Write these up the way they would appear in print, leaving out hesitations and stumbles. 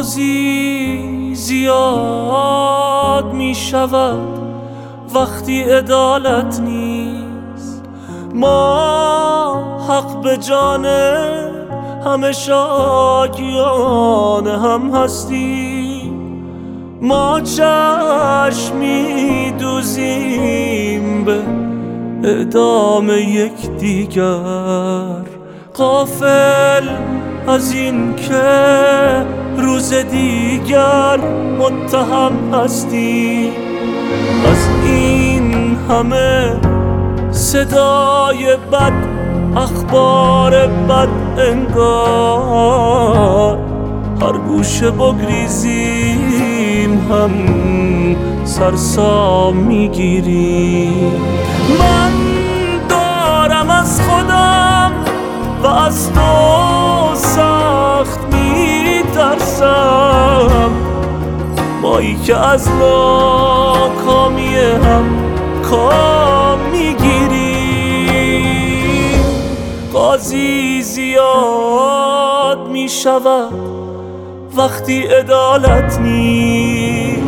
روزی زیاد می شود وقتی عدالت نیست. ما حق به جان همه شاکیان هم هستیم. ما چشمی دوزیم به اعدام یک دیگر، غافل از این که روز دیگر متهم هستی. از این همه صدای بد، اخبار بد انگار هر گوشه بگریزیم هم سرسام میگیریم. من دارم از خودم و از تو سخت میترسم، مایی که از ناکامی هم کام میگیریم. قاضی زیاد میشود وقتی عدالت نیست.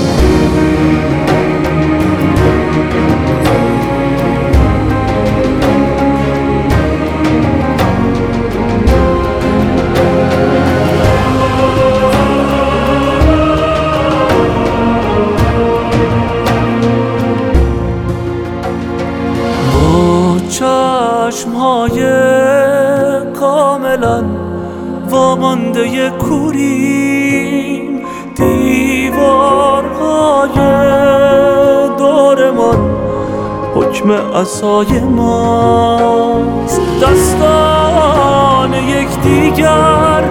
چشمهای کاملا وامانده کوریم، دیوارهای دورمان حکم عصای ماست. دستان یکدیگر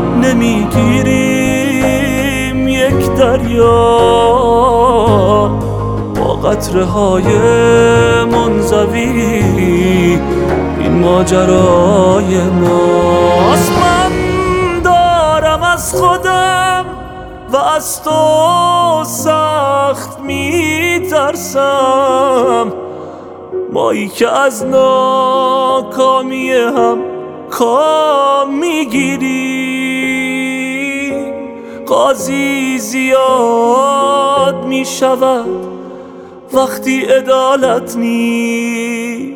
نمیگیریم یک دریا، با قطره های منزوی این ماجرای ماست. من دارم از خودم و از تو سخت میترسم، مایی که از ناکامی هم کام میگیریم. قاضی زیاد میشود وقتی عدالت نیست.